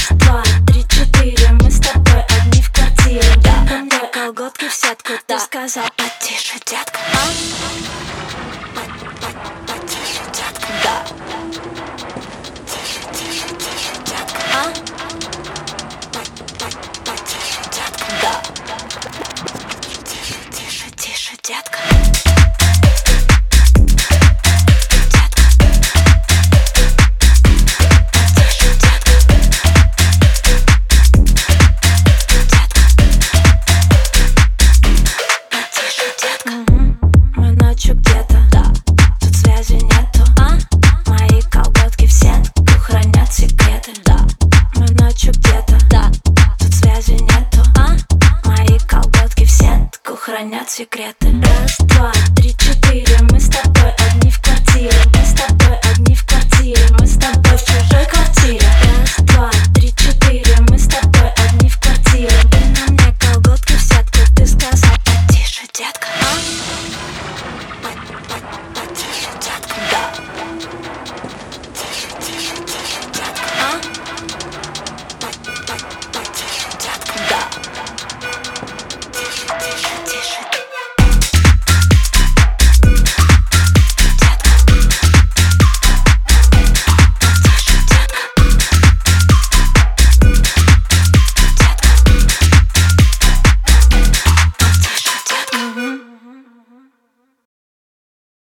Раз, два, три, четыре, мы с тобой одни в квартире. Да, ко мне колготки в сетку. Ты сказал потише, детка. Потише, детка. Да. Тише, тише, тише, детка. Потише, детка. Да. Тише, тише, тише, детка. Мы ночью где-то, да. Тут связи нету, мои колготки в сетку хранят секреты, да. Мы ночью где-то, да. Тут связи нету, мои колготки в сетку хранят секреты. Раз, два, три, четыре, мы